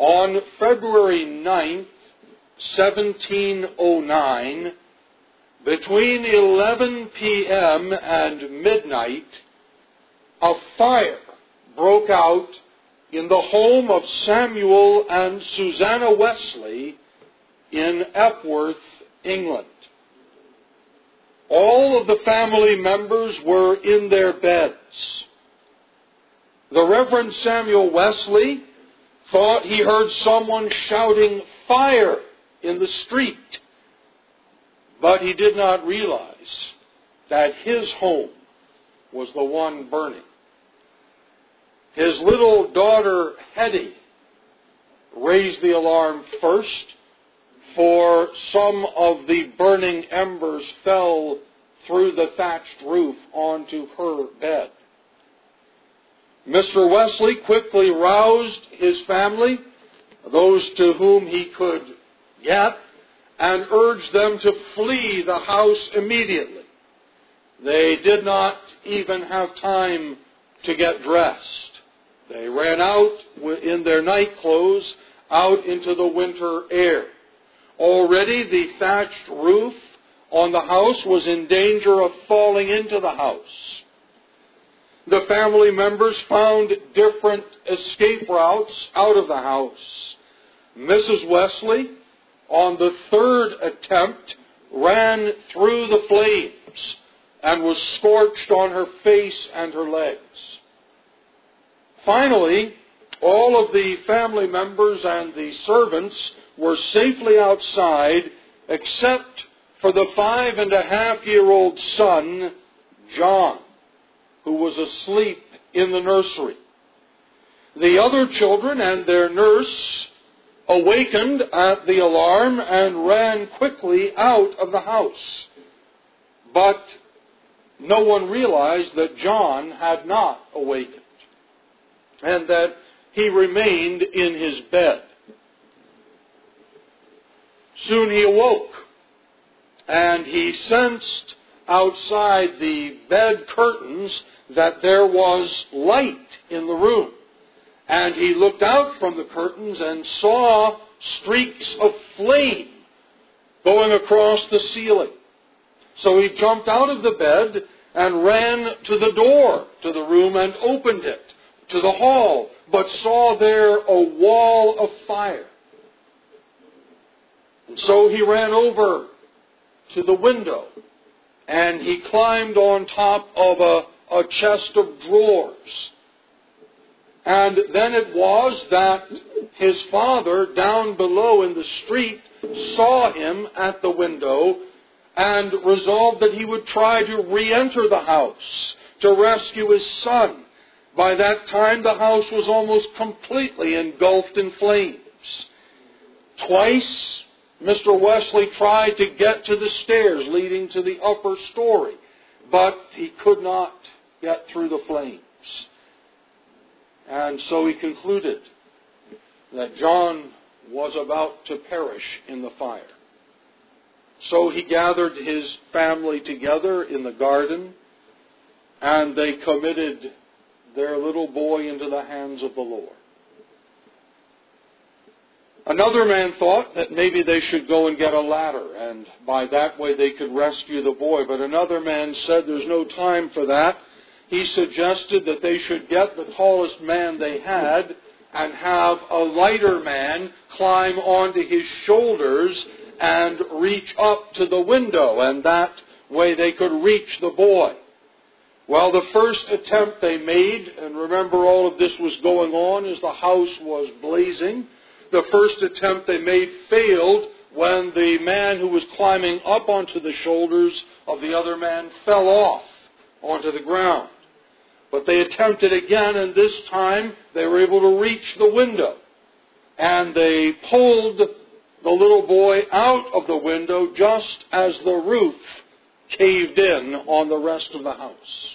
On February 9th, 1709, between 11 p.m. and midnight, a fire broke out in the home of Samuel and Susanna Wesley in Epworth, England. All of the family members were in their beds. The Reverend Samuel Wesley thought he heard someone shouting fire in the street, but he did not realize that his home was the one burning. His little daughter, Hetty, raised the alarm first, for some of the burning embers fell through the thatched roof onto her bed. Mr. Wesley quickly roused his family, those to whom he could get, and urged them to flee the house immediately. They did not even have time to get dressed. They ran out in their night clothes out into the winter air. Already the thatched roof on the house was in danger of falling into the house. The family members found different escape routes out of the house. Mrs. Wesley, on the third attempt, ran through the flames and was scorched on her face and her legs. Finally, all of the family members and the servants were safely outside, except for the 5.5-year-old son, John, who was asleep in the nursery. The other children and their nurse awakened at the alarm and ran quickly out of the house. But no one realized that John had not awakened and that he remained in his bed. Soon he awoke, and he sensed outside the bed curtains that there was light in the room. And he looked out from the curtains and saw streaks of flame going across the ceiling. So he jumped out of the bed and ran to the door to the room and opened it to the hall, but saw there a wall of fire. And so he ran over to the window and he climbed on top of a chest of drawers. And then it was that his father down below in the street saw him at the window and resolved that he would try to re-enter the house to rescue his son. By that time, the house was almost completely engulfed in flames. Twice, Mr. Wesley tried to get to the stairs leading to the upper story, but he could not get through the flames. And so he concluded that John was about to perish in the fire. So he gathered his family together in the garden, and they committed their little boy into the hands of the Lord. Another man thought that maybe they should go and get a ladder, and by that way they could rescue the boy. But another man said there's no time for that. He suggested that they should get the tallest man they had and have a lighter man climb onto his shoulders and reach up to the window, and that way they could reach the boy. Well, the first attempt they made, and remember all of this was going on as the house was blazing, the first attempt they made failed when the man who was climbing up onto the shoulders of the other man fell off onto the ground. But they attempted again, and this time they were able to reach the window. And they pulled the little boy out of the window just as the roof caved in on the rest of the house.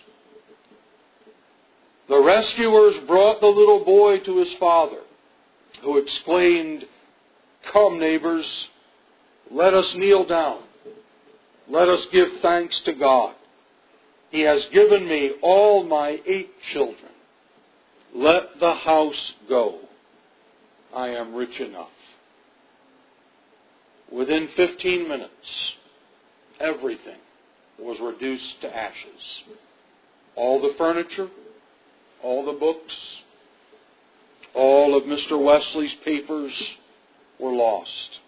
The rescuers brought the little boy to his father, who exclaimed, "Come, neighbors, let us kneel down. Let us give thanks to God. He has given me all my 8 children. Let the house go." I am rich enough. Within 15 minutes, everything was reduced to ashes. All the furniture, all the books, all of Mr. Wesley's papers were lost.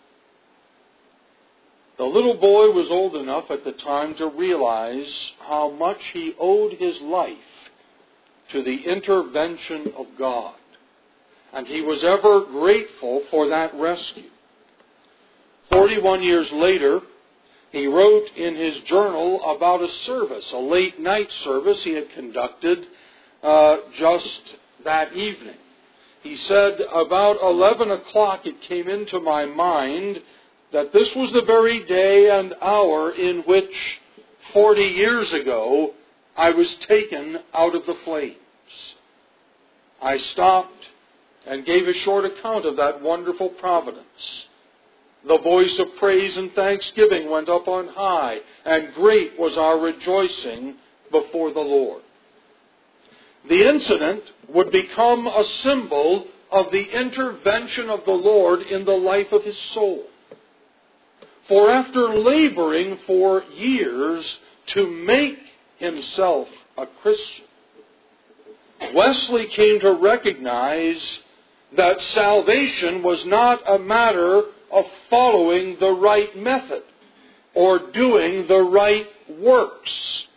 The little boy was old enough at the time to realize how much he owed his life to the intervention of God. And he was ever grateful for that rescue. 41 years later, he wrote in his journal about a service, a late night service he had conducted just that evening. He said, about 11 o'clock it came into my mind that this was the very day and hour in which 40 years ago I was taken out of the flames. I stopped and gave a short account of that wonderful providence. The voice of praise and thanksgiving went up on high, and great was our rejoicing before the Lord. The incident would become a symbol of the intervention of the Lord in the life of his soul. For after laboring for years to make himself a Christian, Wesley came to recognize that salvation was not a matter of following the right method or doing the right works.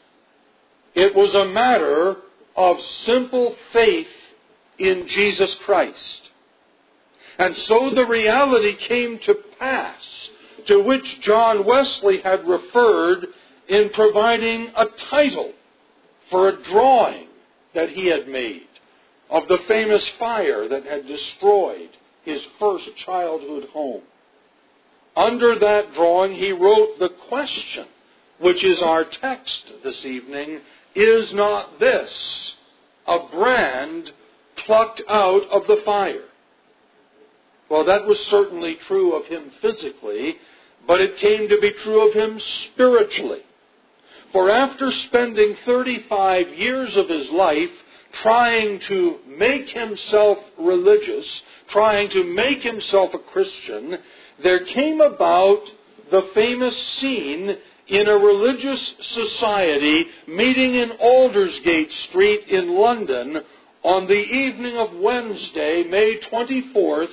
It was a matter of simple faith in Jesus Christ. And so the reality came to pass to which John Wesley had referred in providing a title for a drawing that he had made of the famous fire that had destroyed his first childhood home. Under that drawing, he wrote the question, which is our text this evening, is not this a brand plucked out of the fire? Well, that was certainly true of him physically, but it came to be true of him spiritually. For after spending 35 years of his life trying to make himself religious, trying to make himself a Christian, there came about the famous scene in a religious society meeting in Aldersgate Street in London on the evening of Wednesday, May 24th,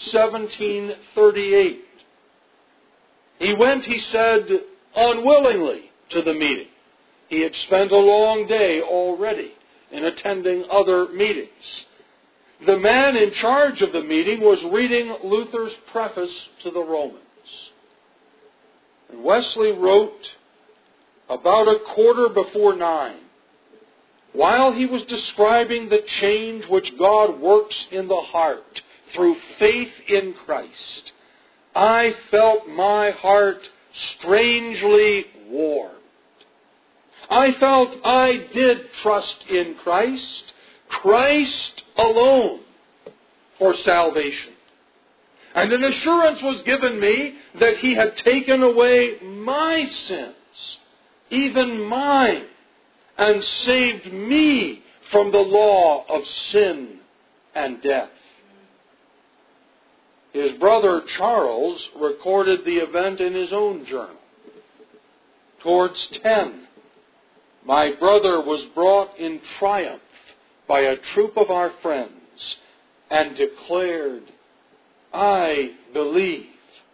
1738. He went, he said, unwillingly to the meeting. He had spent a long day already in attending other meetings. The man in charge of the meeting was reading Luther's preface to the Romans. And Wesley wrote about 9:15, while he was describing the change which God works in the heart through faith in Christ, I felt my heart strangely warmed. I felt I did trust in Christ, Christ alone, for salvation. And an assurance was given me that He had taken away my sins, even mine, and saved me from the law of sin and death. His brother Charles recorded the event in his own journal. Towards 10, my brother was brought in triumph by a troop of our friends and declared, I believe.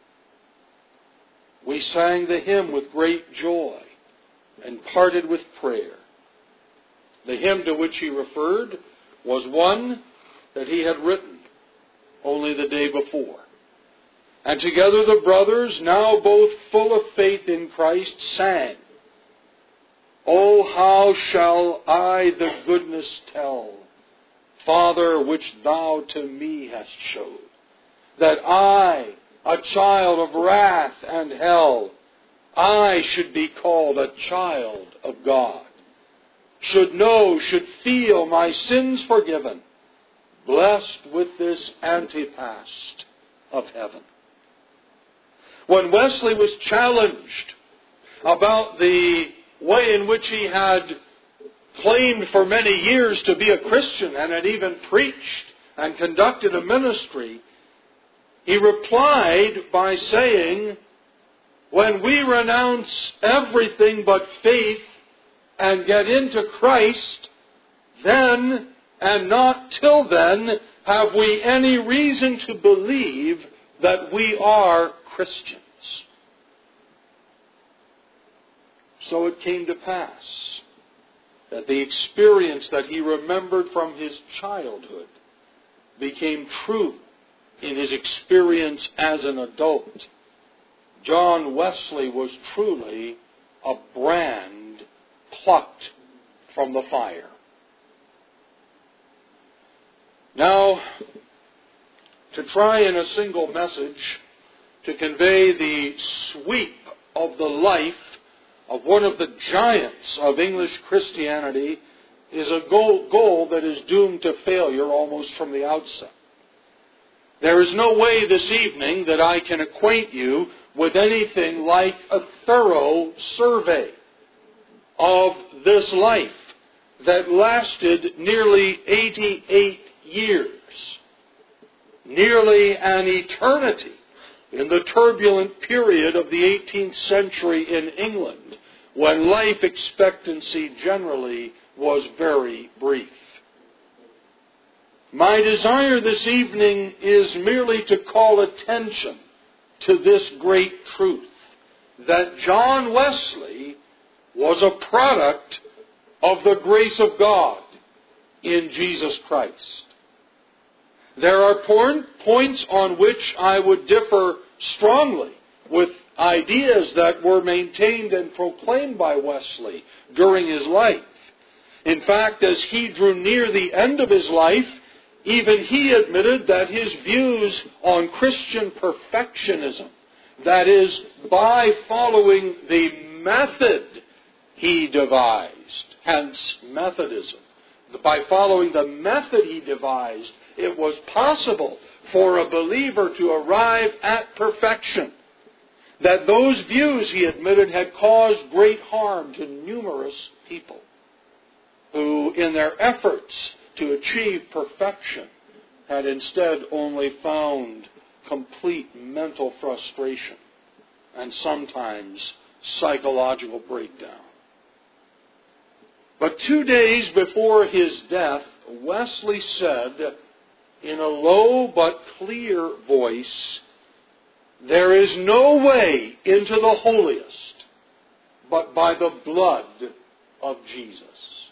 We sang the hymn with great joy and parted with prayer. The hymn to which he referred was one that he had written only the day before. And together the brothers, now both full of faith in Christ, sang, Oh, how shall I the goodness tell, Father, which Thou to me hast showed, that I, a child of wrath and hell, I should be called a child of God, should know, should feel my sins forgiven, blessed with this antepast of heaven. When Wesley was challenged about the way in which he had claimed for many years to be a Christian and had even preached and conducted a ministry, He replied by saying, when we renounce everything but faith and get into Christ, then and not till then have we any reason to believe that we are Christians. So it came to pass that the experience that he remembered from his childhood became true in his experience as an adult. John Wesley was truly a brand plucked from the fire. Now, to try in a single message to convey the sweep of the life of one of the giants of English Christianity is a goal that is doomed to failure almost from the outset. There is no way this evening that I can acquaint you with anything like a thorough survey of this life that lasted nearly 88 years, nearly an eternity in the turbulent period of the 18th century in England, when life expectancy generally was very brief. My desire this evening is merely to call attention to this great truth, that John Wesley was a product of the grace of God in Jesus Christ. There are points on which I would differ strongly with ideas that were maintained and proclaimed by Wesley during his life. In fact, as he drew near the end of his life, even he admitted that his views on Christian perfectionism, that is, by following the method he devised, hence Methodism, by following the method he devised, it was possible for a believer to arrive at perfection. That those views, he admitted, had caused great harm to numerous people who, in their efforts to achieve perfection, had instead only found complete mental frustration and sometimes psychological breakdown. But 2 days before his death, Wesley said in a low but clear voice, "There is no way into the holiest but by the blood of Jesus."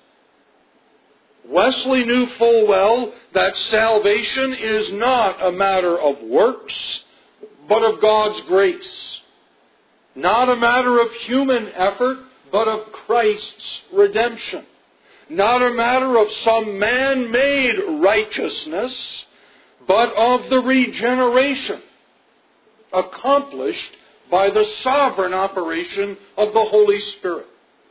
Wesley knew full well that salvation is not a matter of works, but of God's grace. Not a matter of human effort, but of Christ's redemption. Not a matter of some man-made righteousness, but of the regeneration accomplished by the sovereign operation of the Holy Spirit.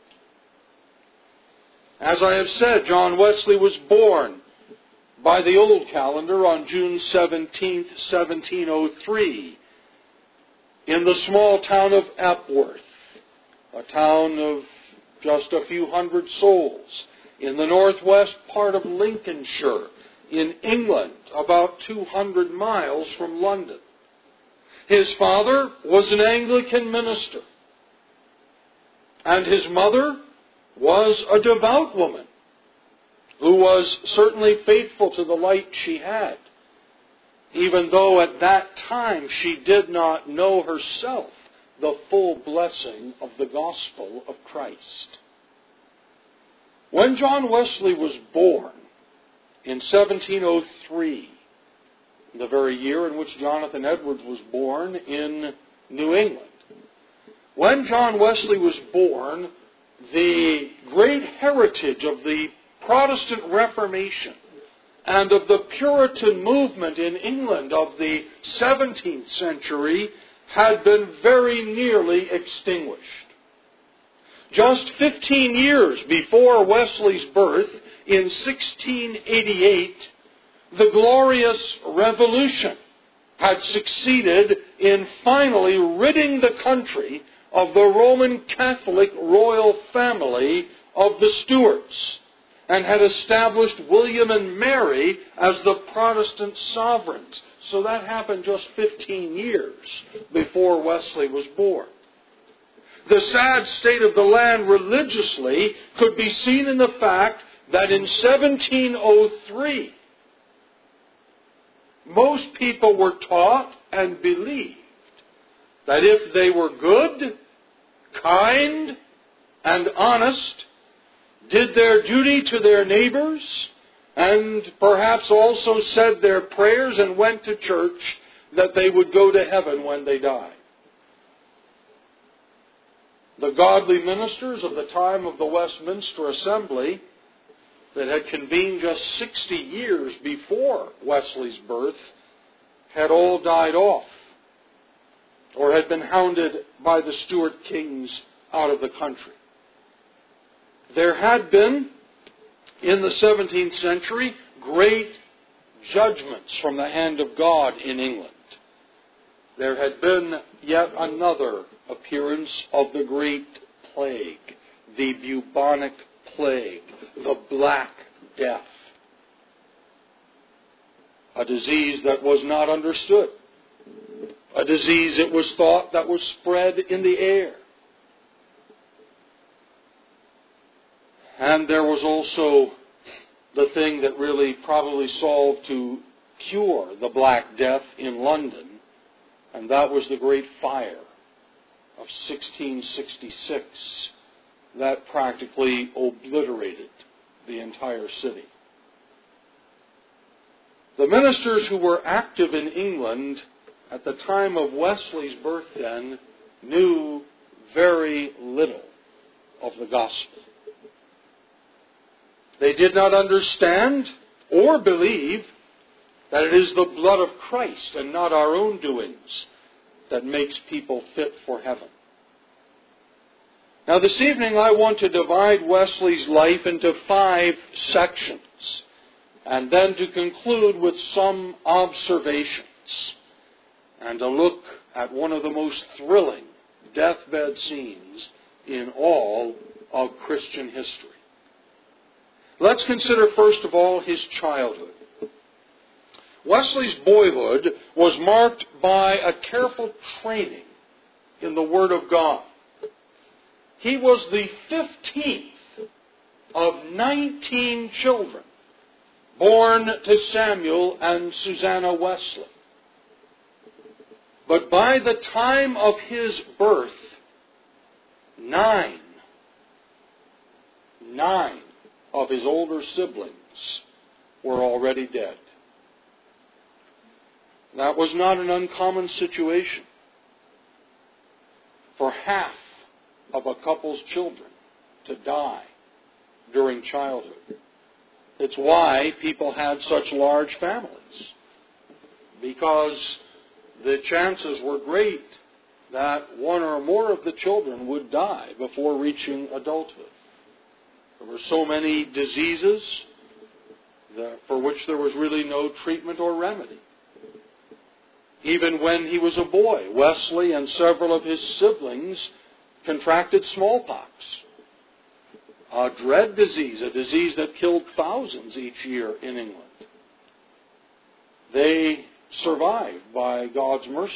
As I have said, John Wesley was born by the old calendar on June 17th, 1703, in the small town of Epworth, a town of just a few hundred souls, in the northwest part of Lincolnshire, in England, about 200 miles from London. His father was an Anglican minister, and his mother was a devout woman who was certainly faithful to the light she had, even though at that time she did not know herself the full blessing of the gospel of Christ. When John Wesley was born in 1703, the very year in which Jonathan Edwards was born in New England, when John Wesley was born, the great heritage of the Protestant Reformation and of the Puritan movement in England of the 17th century had been very nearly extinguished. Just 15 years before Wesley's birth, in 1688, the Glorious Revolution had succeeded in finally ridding the country of the Roman Catholic royal family of the Stuarts, and had established William and Mary as the Protestant sovereigns, So that happened just 15 years before Wesley was born. The sad state of the land religiously could be seen in the fact that in 1703, most people were taught and believed that if they were good, kind, and honest, did their duty to their neighbors, and perhaps also said their prayers and went to church, that they would go to heaven when they died. The godly ministers of the time of the Westminster Assembly that had convened just 60 years before Wesley's birth had all died off or had been hounded by the Stuart kings out of the country. There had been, in the 17th century, great judgments from the hand of God in England. There had been yet another appearance of the Great Plague, the bubonic plague, the Black Death. A disease that was not understood. A disease, it was thought, that was spread in the air. And there was also the thing that really probably solved to cure the Black Death in London, and that was the Great Fire of 1666 that practically obliterated the entire city. The ministers who were active in England at the time of Wesley's birth then knew very little of the gospel. They did not understand or believe that it is the blood of Christ and not our own doings that makes people fit for heaven. Now this evening I want to divide Wesley's life into 5 sections and then to conclude with some observations and to look at one of the most thrilling deathbed scenes in all of Christian history. Let's consider first of all his childhood. Wesley's boyhood was marked by a careful training in the Word of God. He was the 15th of 19 children born to Samuel and Susanna Wesley. But by the time of his birth, 9 of his older siblings were already dead. That was not an uncommon situation for half of a couple's children to die during childhood. It's why people had such large families, because the chances were great that one or more of the children would die before reaching adulthood. There were so many diseases for which there was really no treatment or remedy. Even when he was a boy, Wesley and several of his siblings contracted smallpox, a dread disease, a disease that killed thousands each year in England. They survived by God's mercy.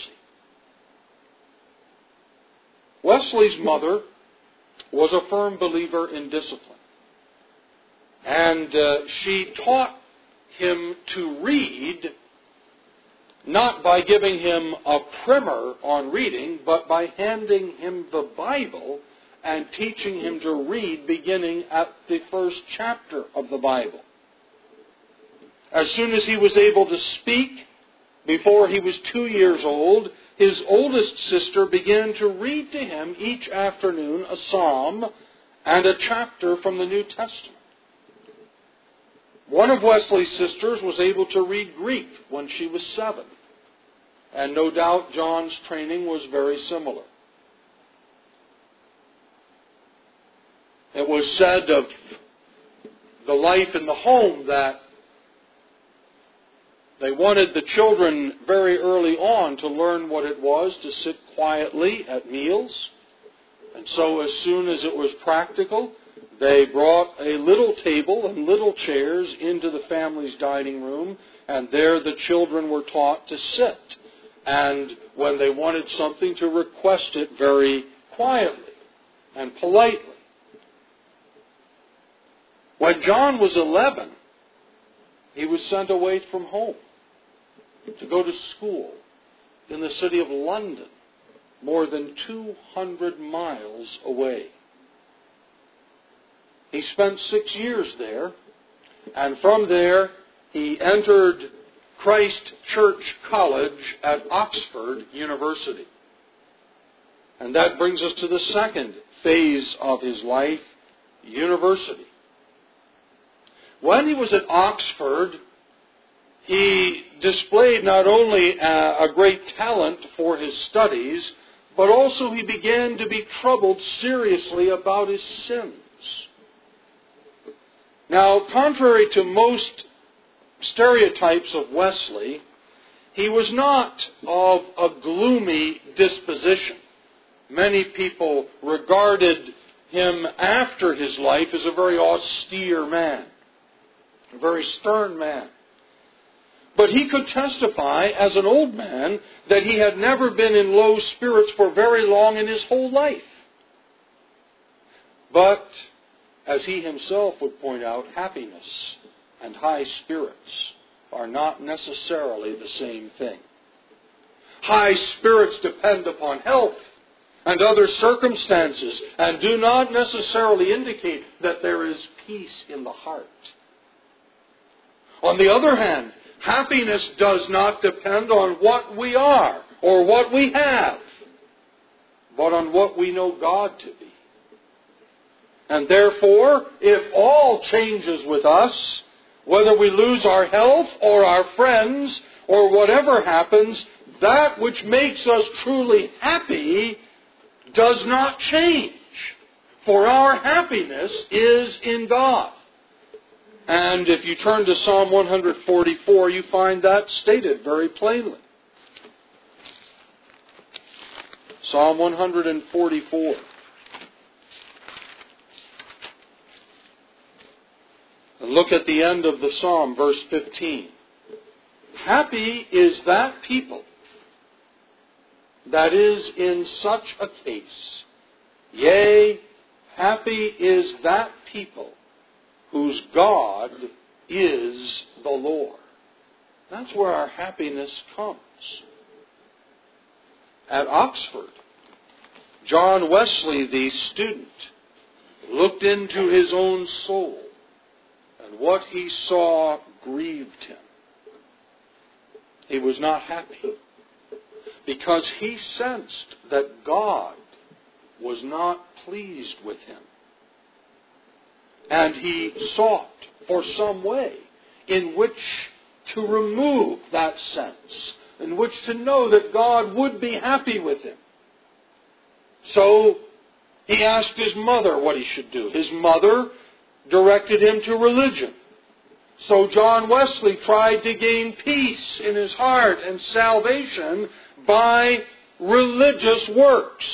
Wesley's mother was a firm believer in discipline. And she taught him to read, not by giving him a primer on reading, but by handing him the Bible and teaching him to read beginning at the first chapter of the Bible. As soon as he was able to speak, before he was 2 years old, his oldest sister began to read to him each afternoon a psalm and a chapter from the New Testament. One of Wesley's sisters was able to read Greek when she was 7. And no doubt John's training was very similar. It was said of the life in the home that they wanted the children very early on to learn what it was to sit quietly at meals. And so as soon as it was practical, They brought a little table and little chairs into the family's dining room, and there the children were taught to sit, and when they wanted something, to request it very quietly and politely. When John was 11, he was sent away from home to go to school in the city of London, more than 200 miles away. He spent 6 years there, and from there he entered Christ Church College at Oxford University. And that brings us to the second phase of his life, university. When he was at Oxford, he displayed not only a great talent for his studies, but also he began to be troubled seriously about his sins. Now, contrary to most stereotypes of Wesley, he was not of a gloomy disposition. Many people regarded him after his life as a very austere man, a very stern man. But he could testify as an old man that he had never been in low spirits for very long in his whole life. But, as he himself would point out, happiness and high spirits are not necessarily the same thing. High spirits depend upon health and other circumstances and do not necessarily indicate that there is peace in the heart. On the other hand, happiness does not depend on what we are or what we have, but on what we know God to be. And therefore, if all changes with us, whether we lose our health or our friends or whatever happens, that which makes us truly happy does not change. For our happiness is in God. And if you turn to Psalm 144, you find that stated very plainly. Psalm 144. And look at the end of the psalm, verse 15. Happy is that people that is in such a case. Yea, happy is that people whose God is the Lord. That's where our happiness comes. At Oxford, John Wesley, the student, looked into his own soul, and what he saw grieved him. He was not happy because he sensed that God was not pleased with him. And he sought for some way in which to remove that sense, in which to know that God would be happy with him. So he asked his mother what he should do. His mother directed him to religion. So John Wesley tried to gain peace in his heart and salvation by religious works.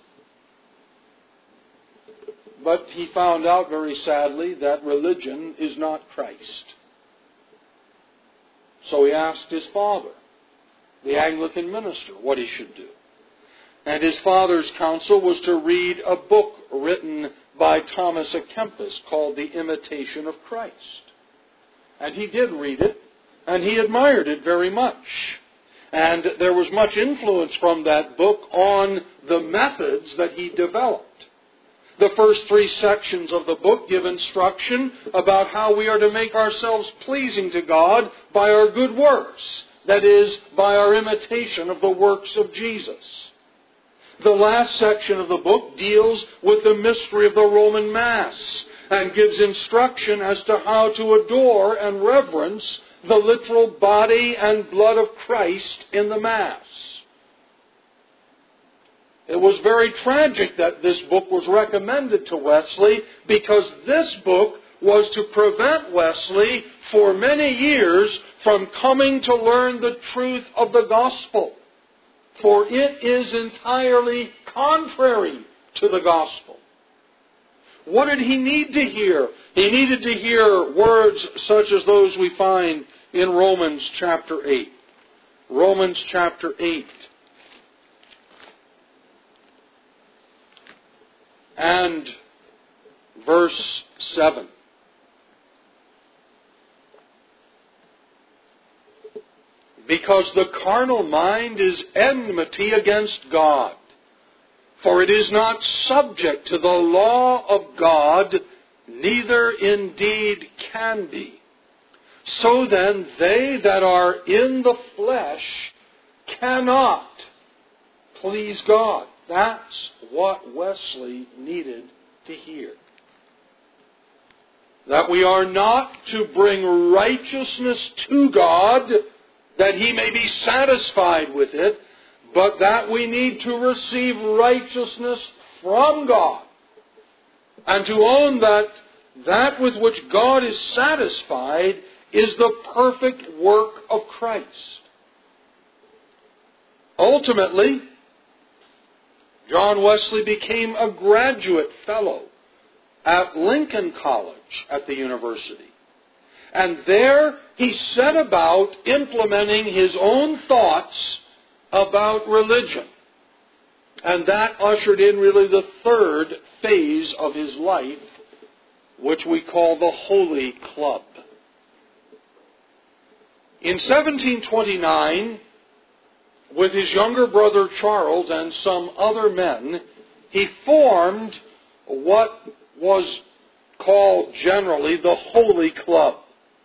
But he found out very sadly that religion is not Christ. So he asked his father, the Anglican minister, what he should do. And his father's counsel was to read a book written by Thomas à Kempis called The Imitation of Christ. And he did read it, and he admired it very much. And there was much influence from that book on the methods that he developed. The first 3 sections of the book give instruction about how we are to make ourselves pleasing to God by our good works. That is, by our imitation of the works of Jesus. The last section of the book deals with the mystery of the Roman Mass and gives instruction as to how to adore and reverence the literal body and blood of Christ in the Mass. It was very tragic that this book was recommended to Wesley, because this book was to prevent Wesley for many years from coming to learn the truth of the gospel. For it is entirely contrary to the gospel. What did he need to hear? He needed to hear words such as those we find in Romans chapter 8. Romans chapter 8. And verse 7. Because the carnal mind is enmity against God, for it is not subject to the law of God, neither indeed can be. So then, they that are in the flesh cannot please God. That's what Wesley needed to hear. That we are not to bring righteousness to God, that He may be satisfied with it, but that we need to receive righteousness from God, and to own that with which God is satisfied is the perfect work of Christ. Ultimately, John Wesley became a graduate fellow at Lincoln College at the university. And there he set about implementing his own thoughts about religion. And that ushered in really the third phase of his life, which we call the Holy Club. In 1729, with his younger brother Charles and some other men, he formed what was called generally the Holy Club.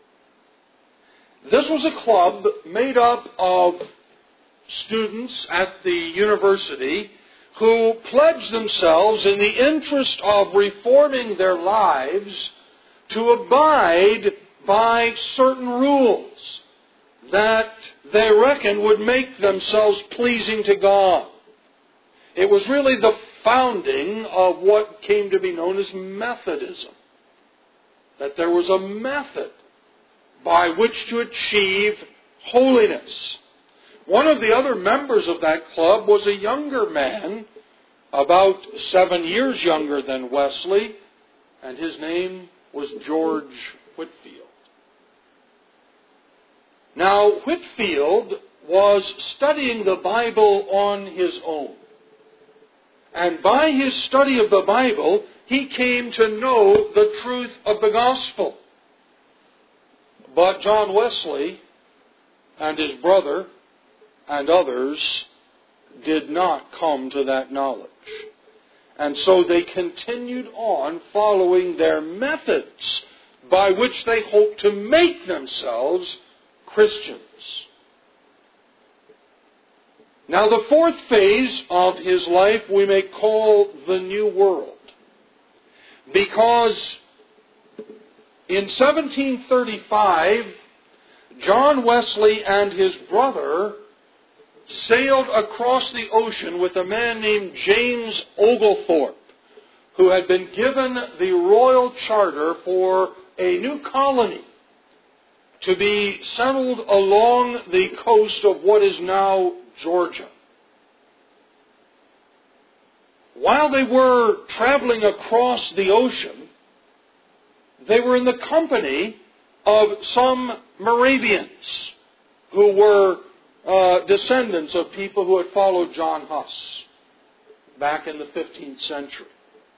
This was a club made up of students at the university who pledged themselves in the interest of reforming their lives to abide by certain rules that they reckoned would make themselves pleasing to God. It was really the founding of what came to be known as Methodism. That there was a method by which to achieve holiness. One of the other members of that club was a younger man, about 7 years younger than Wesley, and his name was George Whitefield. Now, Whitefield was studying the Bible on his own. And by his study of the Bible, he came to know the truth of the gospel. But John Wesley and his brother and others did not come to that knowledge. And so they continued on following their methods by which they hoped to make themselves Christians. Now, the fourth phase of his life we may call the New World. Because in 1735, John Wesley and his brother sailed across the ocean with a man named James Oglethorpe, who had been given the royal charter for a new colony to be settled along the coast of what is now Georgia. While they were traveling across the ocean, they were in the company of some Moravians who were descendants of people who had followed John Huss back in the 15th century.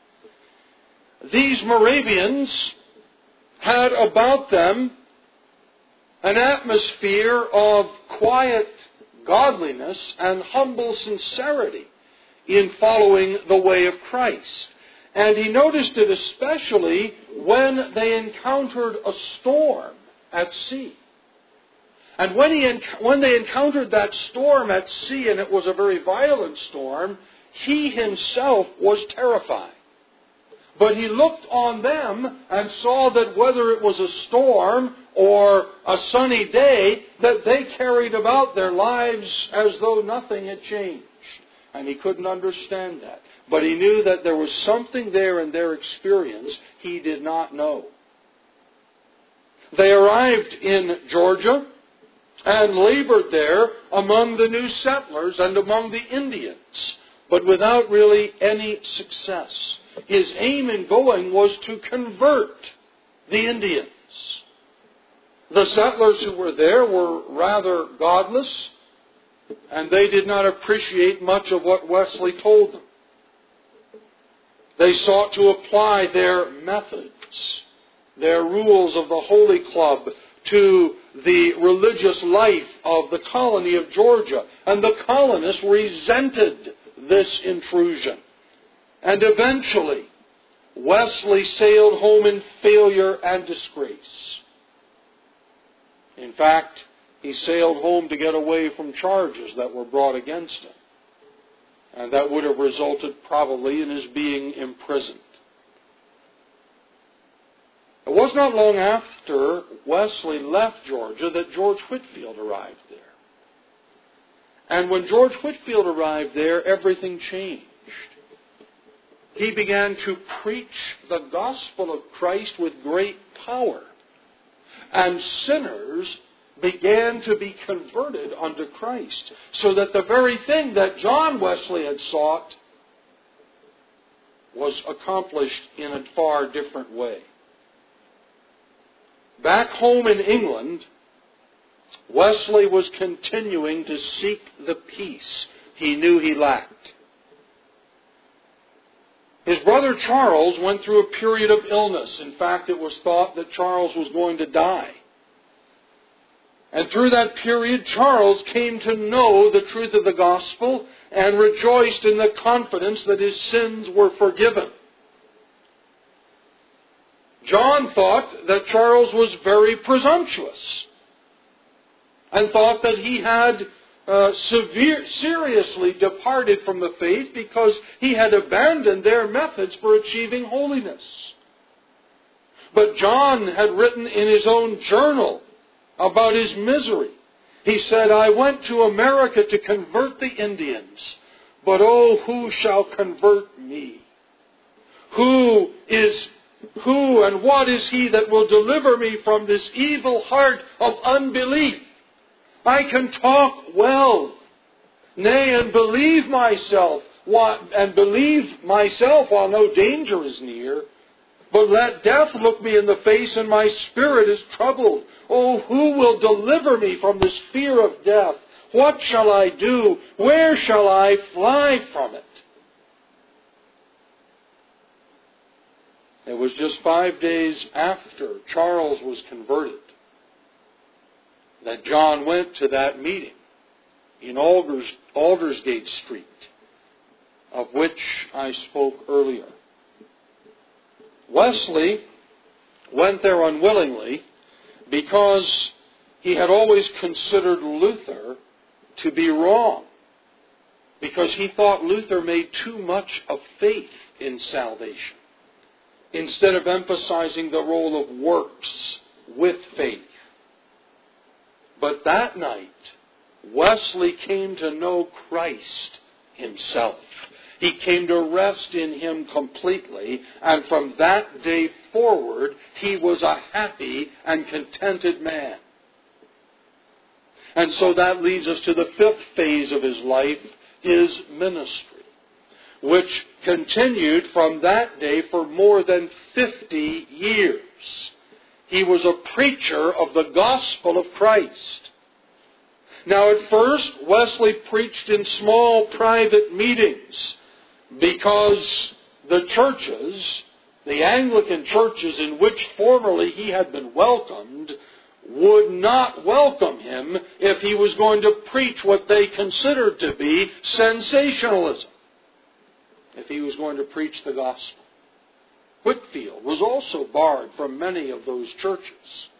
These Moravians had about them an atmosphere of quiet godliness and humble sincerity in following the way of Christ. And he noticed it especially when they encountered a storm at sea. And when they encountered that storm at sea, and it was a very violent storm, he himself was terrified. But he looked on them and saw that whether it was a storm or a sunny day, that they carried about their lives as though nothing had changed. And he couldn't understand that. But he knew that there was something there in their experience he did not know. They arrived in Georgia and labored there among the new settlers and among the Indians, but without really any success. His aim in going was to convert the Indians. The settlers who were there were rather godless, and they did not appreciate much of what Wesley told them. They sought to apply their methods, their rules of the Holy Club, to the religious life of the colony of Georgia. And the colonists resented this intrusion. And eventually, Wesley sailed home in failure and disgrace. In fact, he sailed home to get away from charges that were brought against him. And that would have resulted probably in his being imprisoned. It was not long after Wesley left Georgia that George Whitefield arrived there. And when George Whitefield arrived there, everything changed. He began to preach the gospel of Christ with great power. And sinners began to be converted unto Christ. So that the very thing that John Wesley had sought was accomplished in a far different way. Back home in England, Wesley was continuing to seek the peace he knew he lacked. His brother Charles went through a period of illness. In fact, it was thought that Charles was going to die. And through that period, Charles came to know the truth of the gospel and rejoiced in the confidence that his sins were forgiven. John thought that Charles was very presumptuous and thought that he had seriously departed from the faith because he had abandoned their methods for achieving holiness. But John had written in his own journal about his misery. He said, "I went to America to convert the Indians, but oh, who shall convert me? Who and what is he that will deliver me from this evil heart of unbelief? I can talk well, nay, and believe myself while no danger is near. But let death look me in the face, and my spirit is troubled. Oh, who will deliver me from this fear of death? What shall I do? Where shall I fly from it?" It was just 5 days after Charles was converted that John went to that meeting in Aldersgate Street, of which I spoke earlier. Wesley went there unwillingly because he had always considered Luther to be wrong, because he thought Luther made too much of faith in salvation instead of emphasizing the role of works with faith. But that night, Wesley came to know Christ himself. He came to rest in him completely, and from that day forward, he was a happy and contented man. And so that leads us to the fifth phase of his life, his ministry, which continued from that day for more than 50 years. He was a preacher of the gospel of Christ. Now, at first, Wesley preached in small private meetings because the churches, the Anglican churches in which formerly he had been welcomed, would not welcome him if he was going to preach what they considered to be sensationalism, if he was going to preach the gospel. Whitefield was also barred from many of those churches.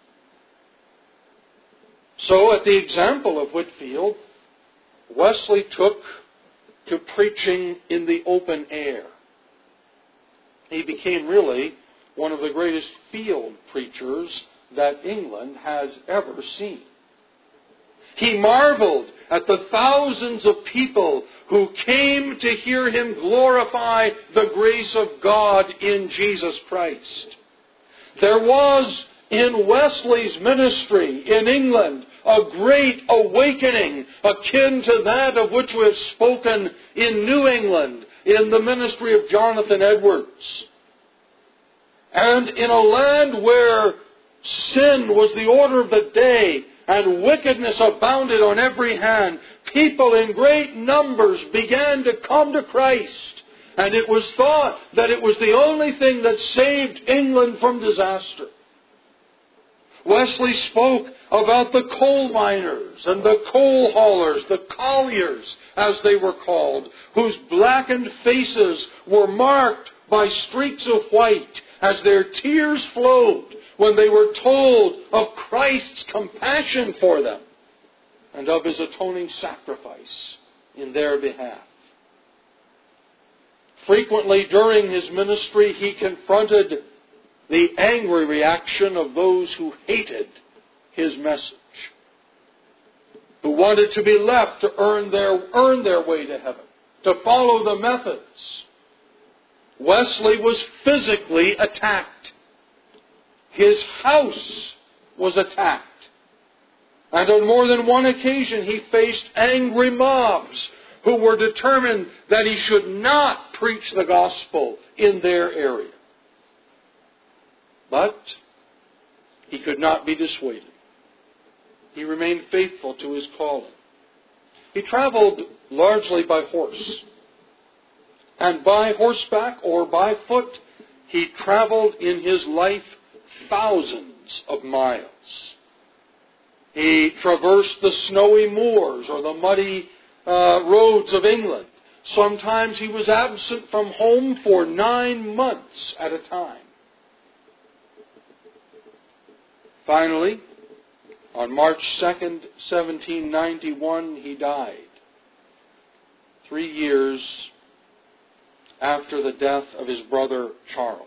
So, at the example of Whitefield, Wesley took to preaching in the open air. He became really one of the greatest field preachers that England has ever seen. He marveled at the thousands of people who came to hear him glorify the grace of God in Jesus Christ. There was in Wesley's ministry in England a great awakening akin to that of which we have spoken in New England in the ministry of Jonathan Edwards. And in a land where sin was the order of the day and wickedness abounded on every hand, people in great numbers began to come to Christ. And it was thought that it was the only thing that saved England from disaster. Wesley spoke about the coal miners and the coal haulers, the colliers as they were called, whose blackened faces were marked by streaks of white as their tears flowed when they were told of Christ's compassion for them and of His atoning sacrifice in their behalf. Frequently during His ministry, He confronted the angry reaction of those who hated His message, who wanted to be left to earn their way to heaven, to follow the methods. Wesley was physically attacked. His house was attacked. And on more than one occasion he faced angry mobs who were determined that he should not preach the gospel in their area. But he could not be dissuaded. He remained faithful to his calling. He traveled largely by horse. And by horseback or by foot, he traveled in his life thousands of miles. He traversed the snowy moors or the muddy roads of England. Sometimes he was absent from home for 9 months at a time. Finally, on March 2nd, 1791, he died. 3 years after the death of his brother Charles.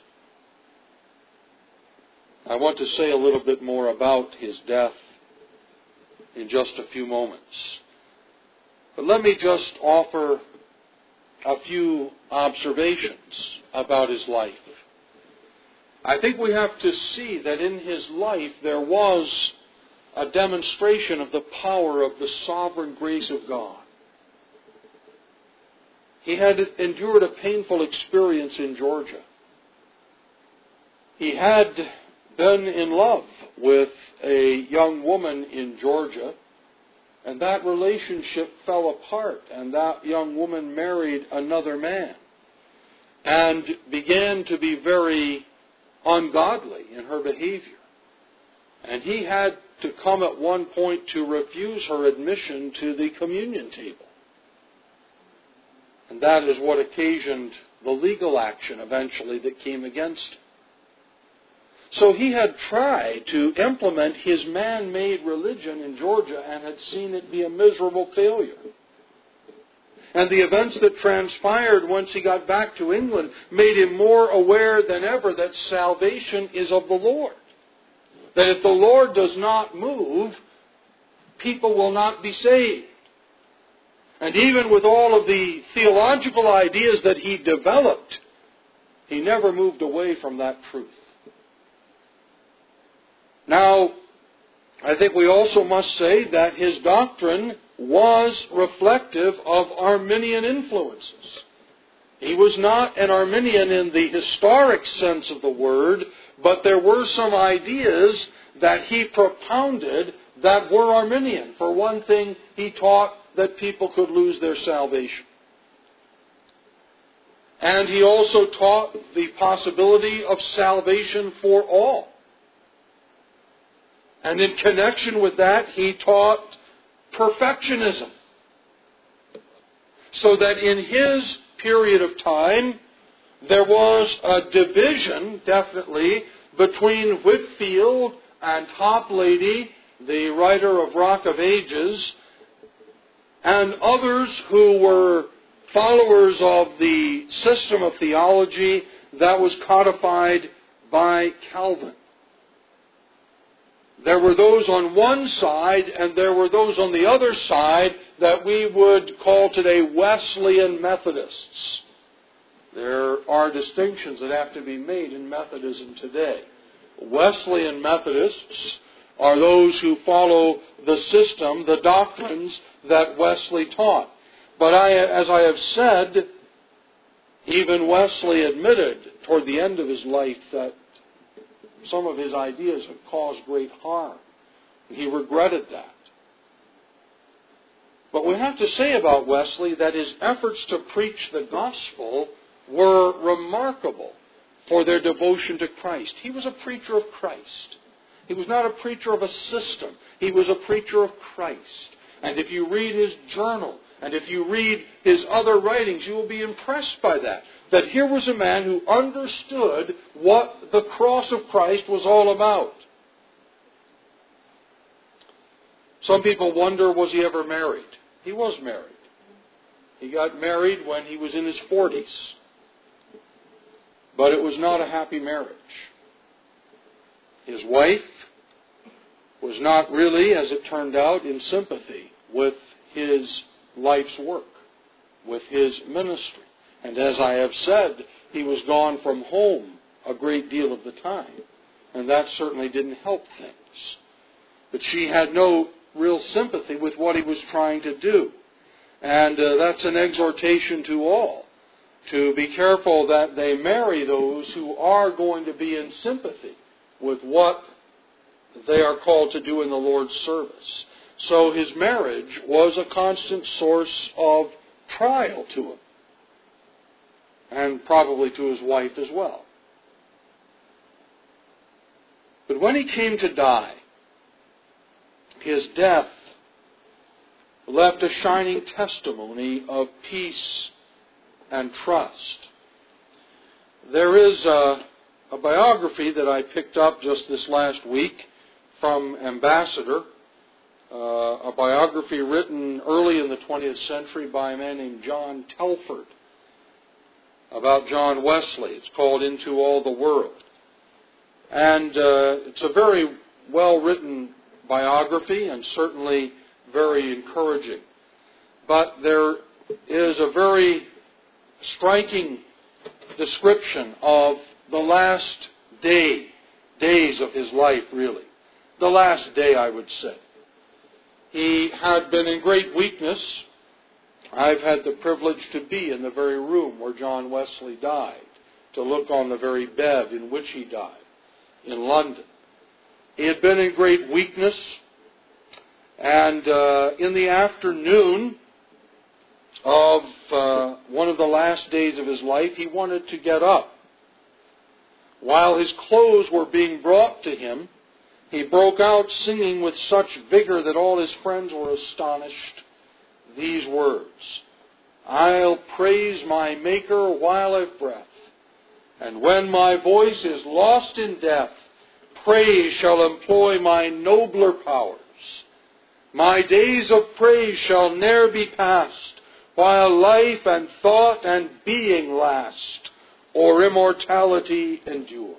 I want to say a little bit more about his death in just a few moments. But let me just offer a few observations about his life. I think we have to see that in his life there was a demonstration of the power of the sovereign grace of God. He had endured a painful experience in Georgia. He had been in love with a young woman in Georgia, and that relationship fell apart, and that young woman married another man and began to be very ungodly in her behavior. And he had to come at one point to refuse her admission to the communion table. And that is what occasioned the legal action eventually that came against him. So he had tried to implement his man-made religion in Georgia and had seen it be a miserable failure. And the events that transpired once he got back to England made him more aware than ever that salvation is of the Lord. That if the Lord does not move, people will not be saved. And even with all of the theological ideas that he developed, he never moved away from that truth. Now, I think we also must say that his doctrine was reflective of Arminian influences. He was not an Arminian in the historic sense of the word, but there were some ideas that he propounded that were Arminian. For one thing, he taught that people could lose their salvation. And he also taught the possibility of salvation for all. And in connection with that, he taught perfectionism. So that in his period of time, there was a division, definitely, between Whitefield and Toplady, the writer of Rock of Ages, and others who were followers of the system of theology that was codified by Calvin. There were those on one side and there were those on the other side that we would call today Wesleyan Methodists. There are distinctions that have to be made in Methodism today. Wesleyan Methodists are those who follow the system, the doctrines that Wesley taught. But as I have said, even Wesley admitted toward the end of his life that some of his ideas had caused great harm. He regretted that. But we have to say about Wesley that his efforts to preach the gospel were remarkable for their devotion to Christ. He was a preacher of Christ. He was not a preacher of a system. He was a preacher of Christ. And if you read his journal, and if you read his other writings, you will be impressed by that. That here was a man who understood what the cross of Christ was all about. Some people wonder, was he ever married? He was married. He got married when he was in his 40s. But it was not a happy marriage. His wife was not really, as it turned out, in sympathy with his life's work, with his ministry. And as I have said, he was gone from home a great deal of the time. And that certainly didn't help things. But she had no real sympathy with what he was trying to do. And that's an exhortation to all, to be careful that they marry those who are going to be in sympathy with what they are called to do in the Lord's service. So his marriage was a constant source of trial to him, and probably to his wife as well. But when he came to die, his death left a shining testimony of peace and trust. There is a biography that I picked up just this last week from Ambassador, a biography written early in the 20th century by a man named John Telford about John Wesley. It's called Into All the World. And it's a very well-written biography and certainly very encouraging. But there is a very striking description of the last days of his life, really. The last day, I would say. He had been in great weakness. I've had the privilege to be in the very room where John Wesley died, to look on the very bed in which he died, in London. He had been in great weakness, and in the afternoon of one of the last days of his life, he wanted to get up. While his clothes were being brought to him, he broke out singing with such vigor that all his friends were astonished. These words, "I'll praise my Maker while I've breath, and when my voice is lost in death, praise shall employ my nobler powers. My days of praise shall ne'er be past, while life and thought and being last, or immortality endures.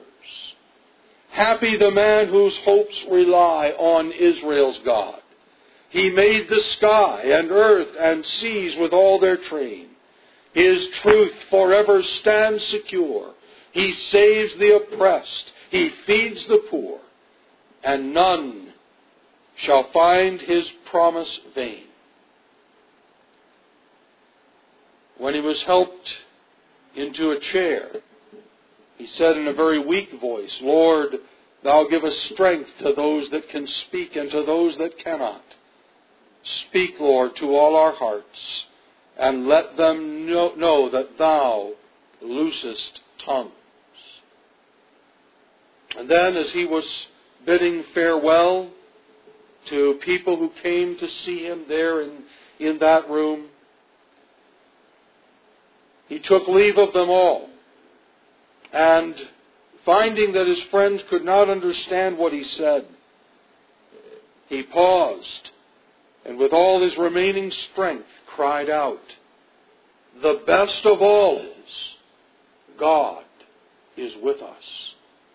Happy the man whose hopes rely on Israel's God. He made the sky and earth and seas with all their train. His truth forever stands secure. He saves the oppressed. He feeds the poor. And none shall find his promise vain." When he was helped into a chair, he said in a very weak voice, "Lord, thou givest strength to those that can speak and to those that cannot. Speak, Lord, to all our hearts, and let them know that thou loosest tongues." And then, as he was bidding farewell to people who came to see him there in that room, he took leave of them all. And finding that his friends could not understand what he said, he paused and with all his remaining strength cried out, "The best of all is, God is with us."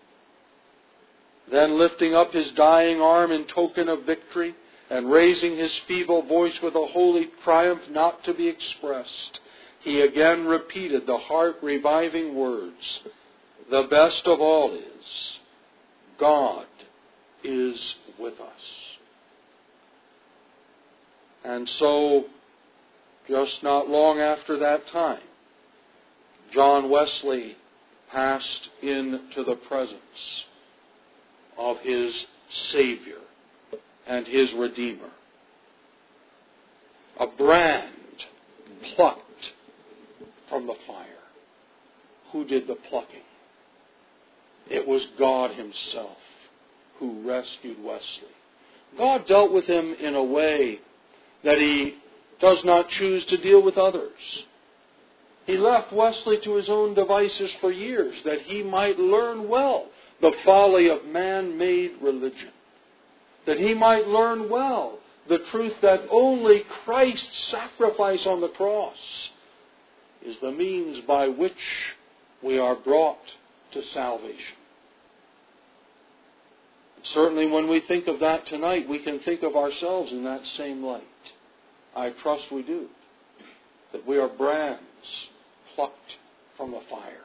Then lifting up his dying arm in token of victory and raising his feeble voice with a holy triumph not to be expressed, he again repeated the heart-reviving words, "The best of all is, God is with us. And so, just not long after that time, John Wesley passed into the presence of his Savior and his Redeemer. A brand plucked from the fire. Who did the plucking? It was God Himself who rescued Wesley. God dealt with him in a way that He does not choose to deal with others. He left Wesley to his own devices for years that he might learn well the folly of man-made religion. That he might learn well the truth that only Christ's sacrifice on the cross is the means by which we are brought to salvation. And certainly when we think of that tonight, we can think of ourselves in that same light. I trust we do. That we are brands plucked from the fire.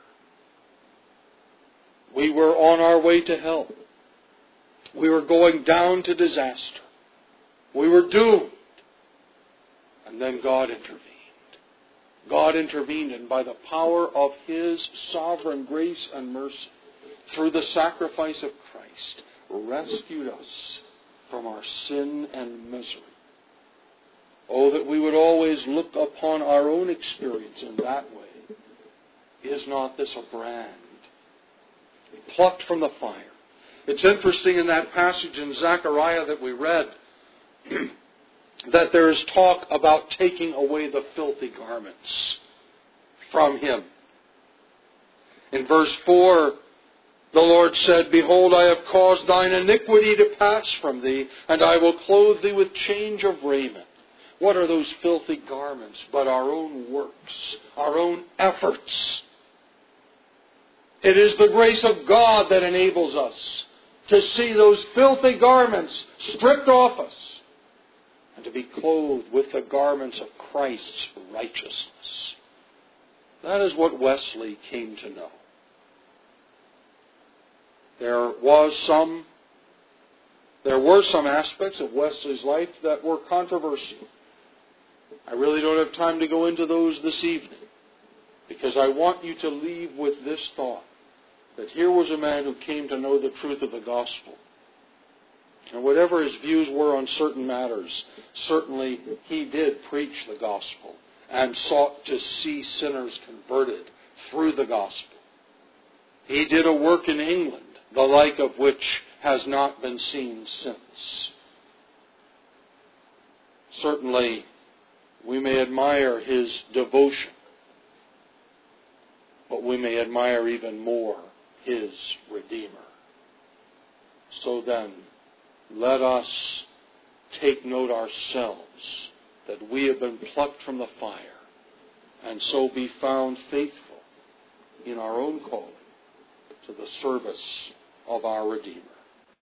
We were on our way to hell. We were going down to disaster. We were doomed. And then God intervened. God intervened, and by the power of His sovereign grace and mercy, through the sacrifice of Christ, rescued us from our sin and misery. Oh, that we would always look upon our own experience in that way. Is not this a brand plucked from the fire? It's interesting in that passage in Zechariah that we read that there is talk about taking away the filthy garments from him. In verse 4, the Lord said, Behold, I have caused thine iniquity to pass from thee, and I will clothe thee with change of raiment. What are those filthy garments but our own works, our own efforts? It is the grace of God that enables us to see those filthy garments stripped off us and to be clothed with the garments of Christ's righteousness. That is what Wesley came to know. There were some aspects of Wesley's life that were controversial. I really don't have time to go into those this evening, because I want you to leave with this thought, that here was a man who came to know the truth of the gospel. And whatever his views were on certain matters, certainly he did preach the gospel and sought to see sinners converted through the gospel. He did a work in England, the like of which has not been seen since. Certainly, we may admire his devotion, but we may admire even more His Redeemer. So then, let us take note ourselves that we have been plucked from the fire, and so be found faithful in our own calling to the service of our Redeemer.